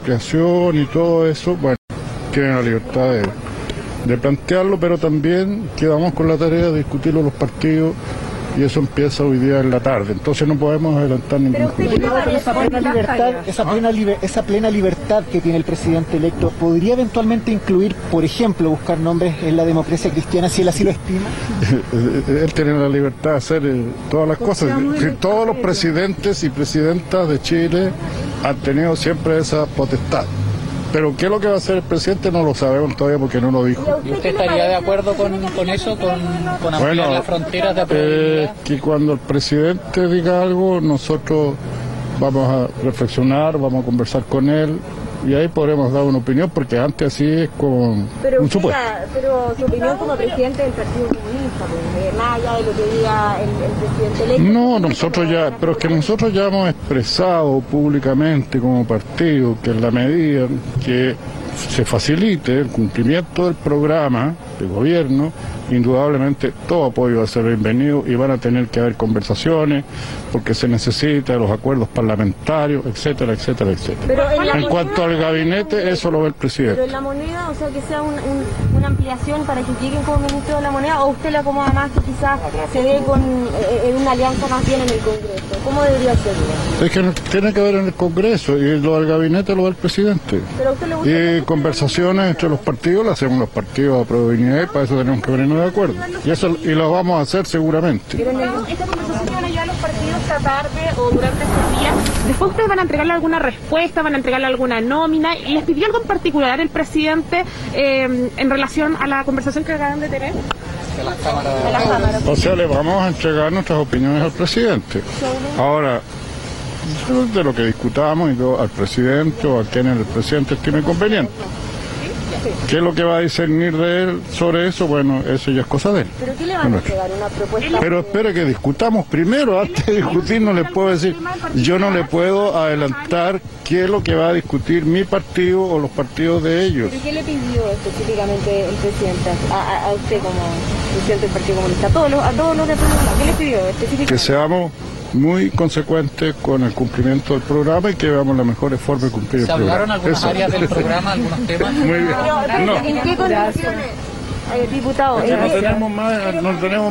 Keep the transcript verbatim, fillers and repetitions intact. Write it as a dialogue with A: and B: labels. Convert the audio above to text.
A: ampliación y todo eso, bueno, tienen la libertad de, de plantearlo, pero también quedamos con la tarea de discutirlo los partidos y eso empieza hoy día en la tarde, entonces no podemos adelantar ningún juicio.
B: Esa plena libertad, esa plena, liber, esa plena libertad que tiene el presidente electo, ¿podría eventualmente incluir, por ejemplo, buscar nombres en la democracia cristiana si él así lo estima?
A: Él tiene la libertad de hacer eh, todas las cosas. Todos los presidentes y presidentas de Chile han tenido siempre esa potestad. Pero qué es lo que va a hacer el presidente no lo sabemos todavía porque no lo dijo.
C: ¿Y usted estaría de acuerdo con, con eso, con, con ampliar
A: bueno,
C: las fronteras de
A: eh, que cuando el presidente diga algo, nosotros vamos a reflexionar, vamos a conversar con él y ahí podremos dar una opinión, porque antes así es como
D: pero
A: un supuesto.
D: Pero su opinión como presidente del Partido Comunista, pues, más allá de lo que diga el, el presidente electo.
A: No, nosotros ya, pero es que nosotros ya hemos expresado públicamente como partido que en la medida que se facilite el cumplimiento del programa de gobierno, indudablemente todo apoyo va a ser bienvenido y van a tener que haber conversaciones porque se necesita los acuerdos parlamentarios, etcétera, etcétera, etcétera.
D: Pero en
A: en
D: moneda,
A: cuanto al gabinete, eso lo ve el presidente.
D: Pero en la moneda, o sea, que sea un, un, una ampliación para que lleguen como ministro de la moneda, o usted le acomoda más que quizás se dé con eh, en una alianza más bien en el Congreso. ¿Cómo debería ser?
A: Es que tiene que ver en el Congreso y lo del gabinete lo ve el presidente.
D: Pero a usted le gusta
A: Y conversaciones entre los partidos las hacemos los partidos a provenir y para eso tenemos que venirnos de acuerdo. Y eso y lo vamos a hacer seguramente.
E: Pero esta conversación que van a llevar los partidos esta tarde o durante estos días, después ustedes van a entregarle alguna respuesta, van a entregarle alguna nómina. ¿Les pidió algo en particular el presidente eh, en relación a la conversación que acaban de tener?
C: de las cámaras.
E: De las cámaras.
A: O sea, le vamos a entregar nuestras opiniones al presidente. Ahora, de lo que discutamos y yo, al presidente o a quien el presidente estime conveniente. ¿Qué es lo que va a discernir de él sobre eso? Bueno, eso ya es cosa de él.
D: ¿Pero qué le van a entregar? ¿Una propuesta?
A: Pero espere que discutamos primero. Antes de discutir no le puedo decir, yo no le puedo adelantar qué es lo que va a discutir mi partido o los partidos de ellos.
D: ¿Pero qué le pidió específicamente el presidente a, a, a usted como presidente del Partido Comunista? A todos los, a todos los de Comunidad. ¿Qué le pidió específicamente?
A: Que seamos muy consecuentes con el cumplimiento del programa y que veamos la mejor forma de cumplir el
C: ¿Se
A: programa.
C: hablaron algunas
A: Eso.
C: áreas del programa, algunos temas?
A: Muy bien.
D: Pero,
A: No.
D: ¿en qué condiciones, eh, diputado?
A: No tenemos más, no tenemos